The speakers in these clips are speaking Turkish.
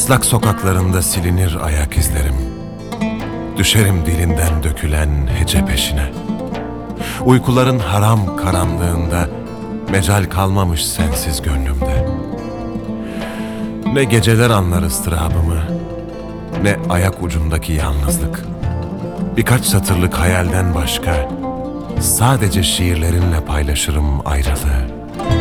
Islak sokaklarında silinir ayak izlerim. Düşerim dilinden dökülen hece peşine. Uykuların haram karanlığında mecal kalmamış sensiz gönlümde. Ne geceler anlar ıstırabımı, ne ayak ucundaki yalnızlık. Birkaç satırlık hayalden başka sadece şiirlerinle paylaşırım ayrılığı.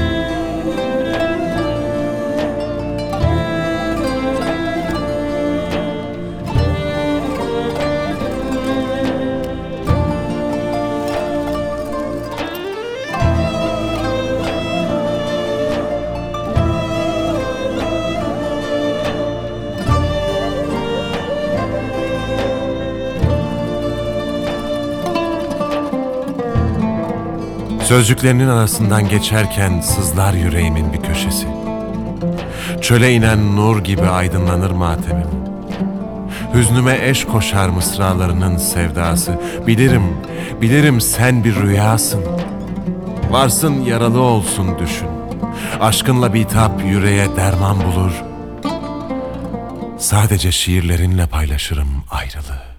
Sözcüklerinin arasından geçerken sızlar yüreğimin bir köşesi. Çöle inen nur gibi aydınlanır matemim. Hüznüme eş koşar mısralarının sevdası. Bilirim sen bir rüyasın. Varsın yaralı olsun düşün. Aşkınla bitap yüreğe derman bulur. Sadece şiirlerinle paylaşırım ayrılığı.